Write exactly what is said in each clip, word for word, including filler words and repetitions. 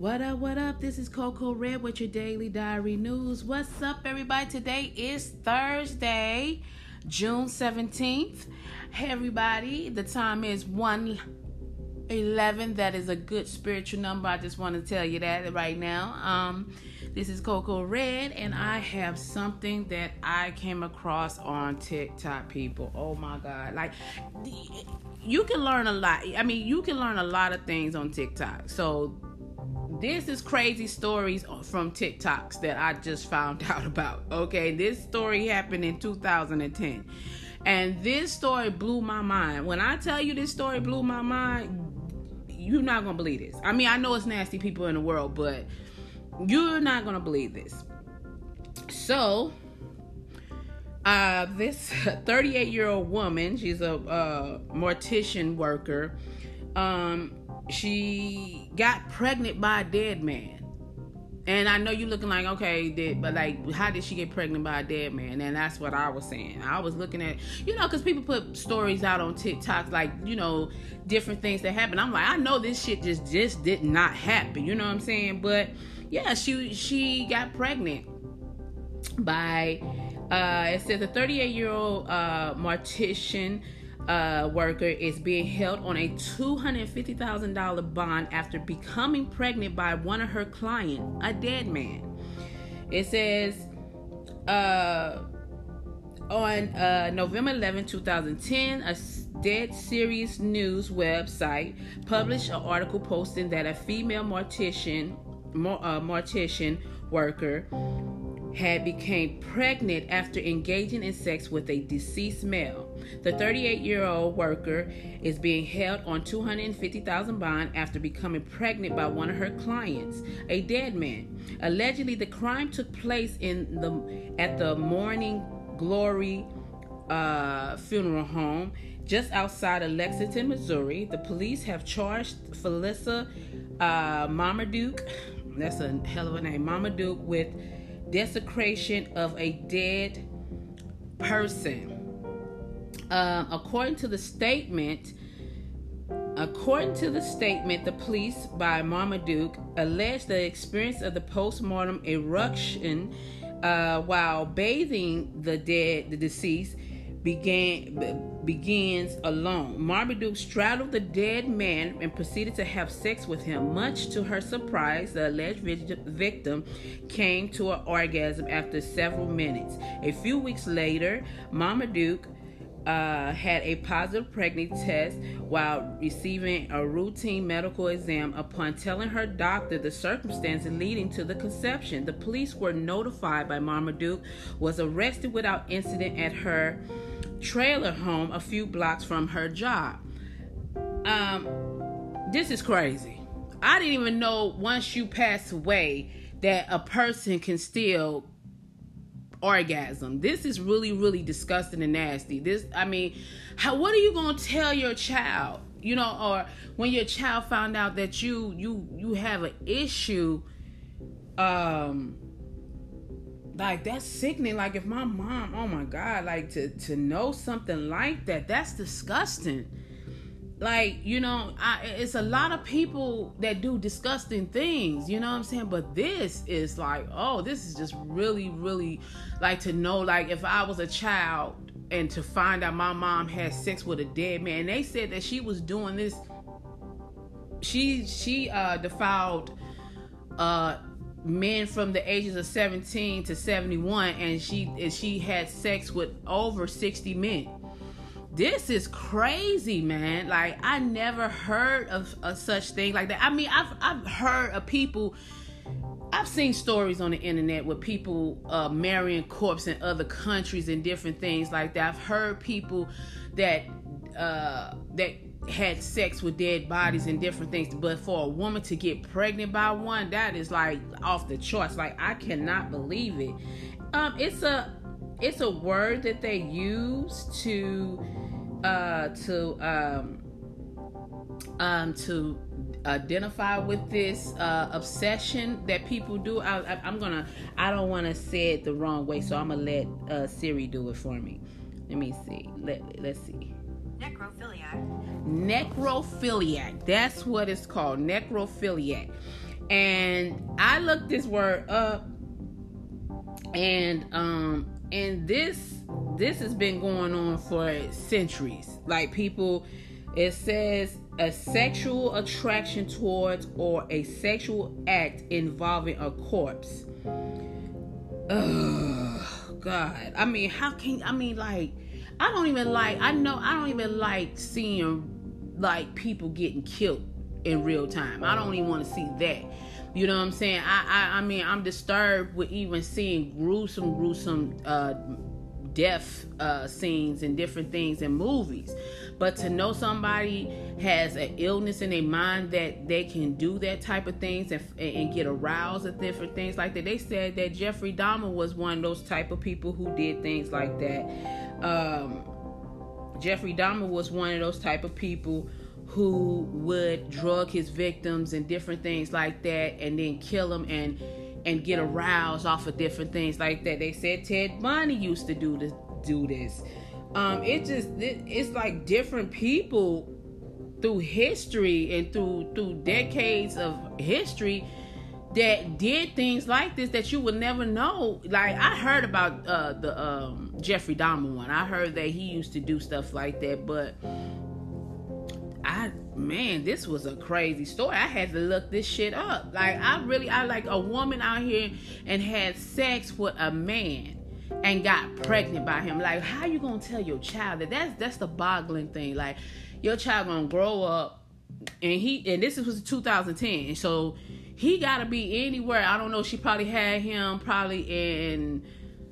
What up, what up? This is Coco Red with your daily diary news. What's up, everybody? Today is Thursday, June seventeenth. Hey, everybody. The time is one eleven. That is a good spiritual number. I just want to tell you that right now. Um, this is Coco Red, and I have something that I came across on TikTok, people. Oh, my God. Like, you can learn a lot. I mean, you can learn a lot of things on TikTok. So, this is crazy stories from TikToks that I just found out about. Okay, this story happened in two thousand ten. And this story blew my mind. When I tell you this story blew my mind, you're not going to believe this. I mean, I know it's nasty people in the world, but you're not going to believe this. So, uh, this thirty-eight-year-old woman, she's a uh, mortician worker, um, she got pregnant by a dead man. And I know you're looking like, okay, did, but like, how did she get pregnant by a dead man? And that's what I was saying. I was looking at, you know, because people put stories out on TikTok, like, you know, different things that happen. I'm like, I know this shit just, just did not happen. You know what I'm saying? But yeah, she, she got pregnant by, uh, it says a thirty-eight-year-old uh, mortician Uh, worker is being held on a two hundred fifty thousand dollars bond after becoming pregnant by one of her clients, a dead man. It says uh, on uh, November eleventh, twenty ten, a Dead Serious News website published an article posting that a female mortician, mor- uh, mortician worker had became pregnant after engaging in sex with a deceased male. The thirty-eight-year-old worker is being held on two hundred fifty thousand dollars bond after becoming pregnant by one of her clients, a dead man. Allegedly, the crime took place in the at the Morning Glory uh, funeral home just outside of Lexington, Missouri. The police have charged Felissa uh, Marmaduke, that's a hell of a name, Marmaduke, with desecration of a dead person. Um, according to the statement, according to the statement, the police by Marmaduke alleged the experience of the post-mortem eruption uh, while bathing the dead, the deceased, began b- begins alone. Marmaduke straddled the dead man and proceeded to have sex with him. Much to her surprise, the alleged vi- victim came to an orgasm after several minutes. A few weeks later, Marmaduke uh, had a positive pregnancy test while receiving a routine medical exam. Upon telling her doctor the circumstances leading to the conception, the police were notified by Marmaduke, was arrested without incident at her trailer home a few blocks from her job. Um, this is crazy. I didn't even know once you pass away that a person can still orgasm. This is really, really disgusting and nasty. This, I mean, how? What are you gonna tell your child? You know, or when your child found out that you you you have an issue, um. Like, that's sickening. Like, if my mom, oh my God, like, to, to know something like that, that's disgusting. Like, you know, I, it's a lot of people that do disgusting things, you know what I'm saying? But this is like, oh, this is just really, really, like, to know, like, if I was a child and to find out my mom had sex with a dead man, they said that she was doing this, she, she, uh, defiled, uh, men from the ages of seventeen to seventy-one, and she and she had sex with over sixty men. This is crazy, man. Like, I never heard of a such thing like that. I mean, I've I've heard of people, I've seen stories on the internet with people uh, marrying corpses in other countries and different things like that. I've heard people that uh, that had sex with dead bodies and different things, but for a woman to get pregnant by one, that is like off the charts. Like, I cannot believe it. Um, it's a it's a word that they use to uh to um um to identify with this uh obsession that people do. I, I, I'm gonna I don't want to say it the wrong way, so I'm gonna let uh Siri do it for me. Let me see. Let let's see. Necrophiliac. Necrophiliac. That's what it's called. Necrophiliac. And I looked this word up, and um and this this has been going on for centuries. Like, people, it says a sexual attraction towards or a sexual act involving a corpse. Ugh, God. I mean, how can, I mean, like, I don't even like, I know, I don't even like seeing, like, people getting killed in real time. I don't even want to see that. You know what I'm saying? I, I, I mean, I'm disturbed with even seeing gruesome, gruesome, uh, death uh, scenes and different things in movies. But to know somebody has an illness in their mind that they can do that type of things and, and get aroused at different things like that. They said that Jeffrey Dahmer was one of those type of people who did things like that. Um, Jeffrey Dahmer was one of those type of people who would drug his victims and different things like that, and then kill them and and get aroused off of different things like that. They said Ted Bundy used to do this. Do this. Um, it just it, it's like different people through history and through through decades of history that did things like this that you would never know. Like, I heard about uh, the um, Jeffrey Dahmer one. I heard that he used to do stuff like that, but I man, this was a crazy story. I had to look this shit up. Like, I really, I like a woman out here and had sex with a man and got pregnant by him. Like, how you gonna tell your child that? That's that's the boggling thing. Like, your child gonna grow up, and he and this was two thousand ten, so he gotta be anywhere. I don't know. She probably had him probably in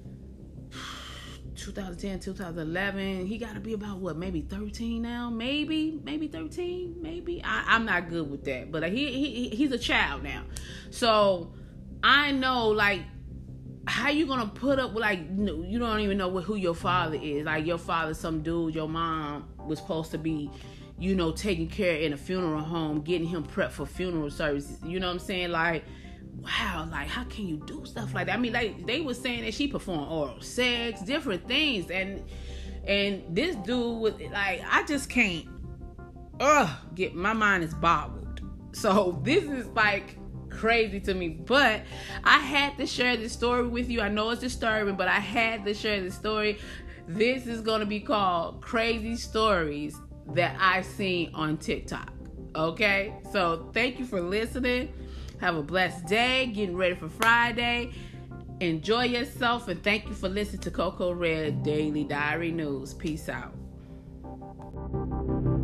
two thousand ten, two thousand eleven. He got to be about what, maybe thirteen now, maybe, maybe thirteen, maybe. I, I'm not good with that, but he, he he's a child now. So I know, like, how you gonna put up with, like, you don't even know who your father is. Like, your father's some dude your mom was supposed to be, you know, taking care of in a funeral home, getting him prepped for funeral services. You know what I'm saying? Like, wow, like, how can you do stuff like that? I mean, like, they were saying that she performed oral sex, different things, and and this dude was like, I just can't ugh get, my mind is boggled. So this is like crazy to me, but I had to share this story with you. I know it's disturbing, but I had to share this story. This is going to be called Crazy Stories That I Seen on TikTok. Okay, so thank you for listening. Have a blessed day, getting ready for Friday. Enjoy yourself, and thank you for listening to Coco Red Daily Diary News. Peace out.